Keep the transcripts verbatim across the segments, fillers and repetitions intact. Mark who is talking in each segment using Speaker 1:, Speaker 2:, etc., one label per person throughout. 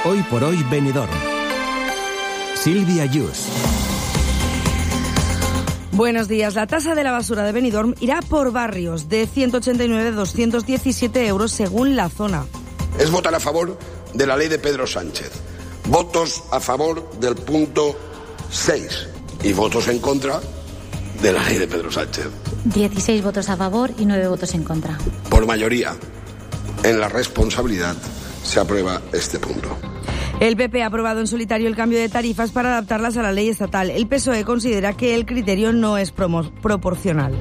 Speaker 1: Hoy por hoy Benidorm. Silvia Yus.
Speaker 2: Buenos días. La tasa de la basura de Benidorm irá por barrios, de ciento ochenta y nueve a doscientos diecisiete euros según la zona.
Speaker 3: Es votar a favor de la ley de Pedro Sánchez. Votos a favor del punto seis y votos en contra de la ley de Pedro Sánchez.
Speaker 4: dieciséis votos a favor y nueve votos en contra.
Speaker 3: Por mayoría, en la responsabilidad, se aprueba este punto.
Speaker 2: El P P ha aprobado en solitario el cambio de tarifas para adaptarlas a la ley estatal. El P S O E considera que el criterio no es promo- proporcional.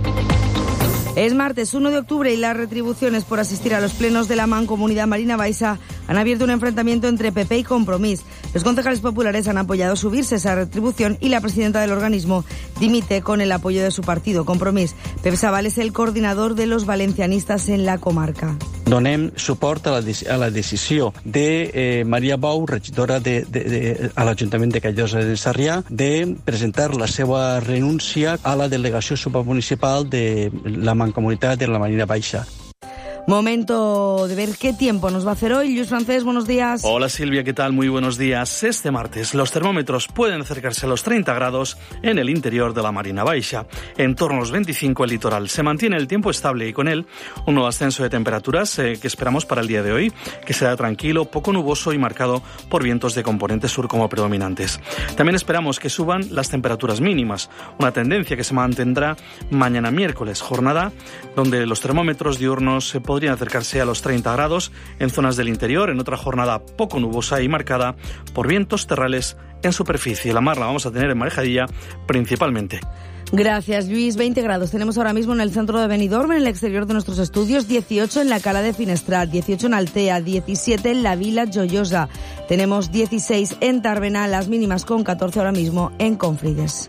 Speaker 2: Es martes uno de octubre y las retribuciones por asistir a los plenos de la Mancomunidad Marina Baixa han abierto un enfrentamiento entre P P y Compromís. Los concejales populares han apoyado subirse esa retribución y la presidenta del organismo dimite con el apoyo de su partido, Compromís. Pep Sabal es el coordinador de los valencianistas en la comarca.
Speaker 5: Donem suport a la, a la decisió de eh, Maria Bou, regidora de, de, de, a l'Ajuntament de Callosa de Sarrià, de presentar la seva renúncia a la delegació supramunicipal de la Mancomunitat de la Marina Baixa.
Speaker 2: Momento de ver qué tiempo nos va a hacer hoy. Luis Francés, buenos días.
Speaker 6: Hola Silvia, ¿qué tal? Muy buenos días. Este martes los termómetros pueden acercarse a los treinta grados en el interior de la Marina Baixa. En torno a los veinticinco el litoral. Se mantiene el tiempo estable y con él un nuevo ascenso de temperaturas eh, que esperamos para el día de hoy, que será tranquilo, poco nuboso y marcado por vientos de componente sur como predominantes. También esperamos que suban las temperaturas mínimas, una tendencia que se mantendrá mañana miércoles, jornada donde los termómetros diurnos se podrían acercarse a los treinta grados en zonas del interior, en otra jornada poco nubosa y marcada por vientos terrales en superficie. La mar la vamos a tener en Marejadilla principalmente.
Speaker 2: Gracias, Luis. veinte grados tenemos ahora mismo en el centro de Benidorm, en el exterior de nuestros estudios, dieciocho en la Cala de Finestrat, dieciocho en Altea, diecisiete en la Vila Joyosa. Tenemos dieciséis en Tàrbena, las mínimas con catorce ahora mismo en Confrides.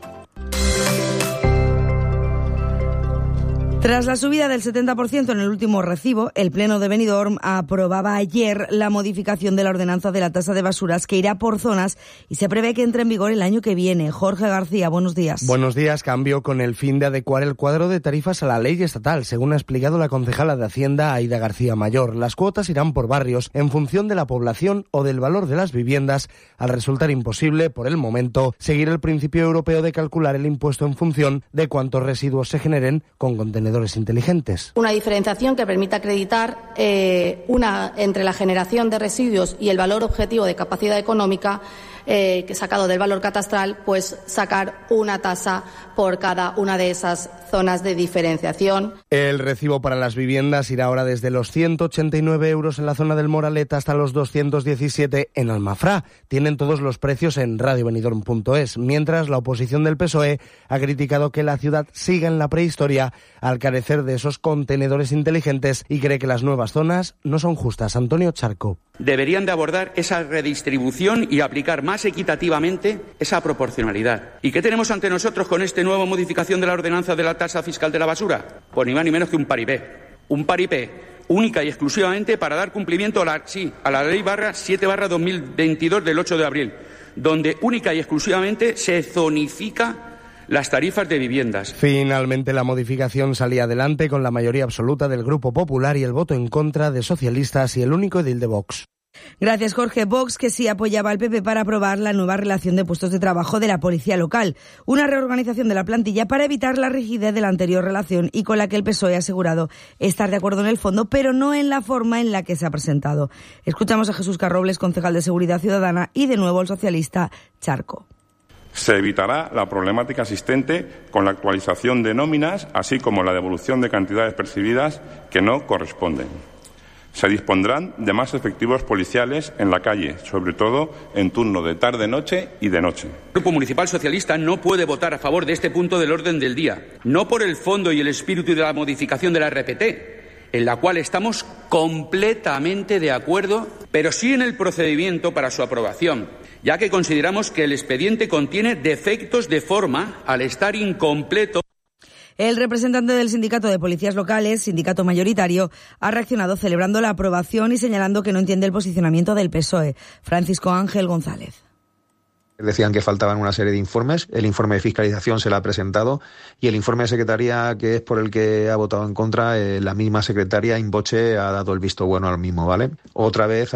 Speaker 2: Tras la subida del setenta por ciento en el último recibo, el Pleno de Benidorm aprobaba ayer la modificación de la ordenanza de la tasa de basuras que irá por zonas y se prevé que entre en vigor el año que viene. Jorge García, buenos días.
Speaker 7: Buenos días. Cambio con el fin de adecuar el cuadro de tarifas a la ley estatal, según ha explicado la concejala de Hacienda, Aida García Mayor. Las cuotas irán por barrios en función de la población o del valor de las viviendas, al resultar imposible, por el momento, seguir el principio europeo de calcular el impuesto en función de cuántos residuos se generen con contenedores inteligentes.
Speaker 8: Una diferenciación que permita acreditar eh, una entre la generación de residuos y el valor objetivo de capacidad económica eh, que sacado del valor catastral, pues sacar una tasa por cada una de esas zonas de diferenciación.
Speaker 7: El recibo para las viviendas irá ahora desde los ciento ochenta y nueve euros en la zona del Moralet hasta los doscientos diecisiete en Almafrá. Tienen todos los precios en radio benidorm punto es, mientras la oposición del P S O E ha criticado que la ciudad siga en la prehistoria al carecer de esos contenedores inteligentes y cree que las nuevas zonas no son justas. Antonio Charco.
Speaker 9: Deberían de abordar esa redistribución y aplicar más equitativamente esa proporcionalidad. ¿Y qué tenemos ante nosotros con esta nueva modificación de la ordenanza de la tasa fiscal de la basura? Pues ni más ni menos que un paripé. Un paripé única y exclusivamente para dar cumplimiento a la, sí, a la ley barra siete barra dos mil veintidós del ocho de abril, donde única y exclusivamente se zonifica las tarifas de viviendas.
Speaker 7: Finalmente la modificación salía adelante con la mayoría absoluta del Grupo Popular y el voto en contra de socialistas y el único edil de Vox.
Speaker 2: Gracias, Jorge. Vox, que sí apoyaba al P P para aprobar la nueva relación de puestos de trabajo de la policía local, una reorganización de la plantilla para evitar la rigidez de la anterior relación y con la que el P S O E ha asegurado estar de acuerdo en el fondo, pero no en la forma en la que se ha presentado. Escuchamos a Jesús Carrobles, concejal de Seguridad Ciudadana, y de nuevo el socialista Charco.
Speaker 10: Se evitará la problemática existente con la actualización de nóminas, así como la devolución de cantidades percibidas que no corresponden. Se dispondrán de más efectivos policiales en la calle, sobre todo en turno de tarde-noche y de noche.
Speaker 9: El Grupo Municipal Socialista no puede votar a favor de este punto del orden del día, no por el fondo y el espíritu de la modificación de la R P T, en la cual estamos completamente de acuerdo, pero sí en el procedimiento para su aprobación, ya que consideramos que el expediente contiene defectos de forma al estar incompleto.
Speaker 2: El representante del Sindicato de Policías Locales, sindicato mayoritario, ha reaccionado celebrando la aprobación y señalando que no entiende el posicionamiento del P S O E. Francisco Ángel González.
Speaker 11: Decían que faltaban una serie de informes, el informe de fiscalización se le ha presentado y el informe de secretaría, que es por el que ha votado en contra, eh, la misma secretaria in voce ha dado el visto bueno al mismo, ¿vale? Otra vez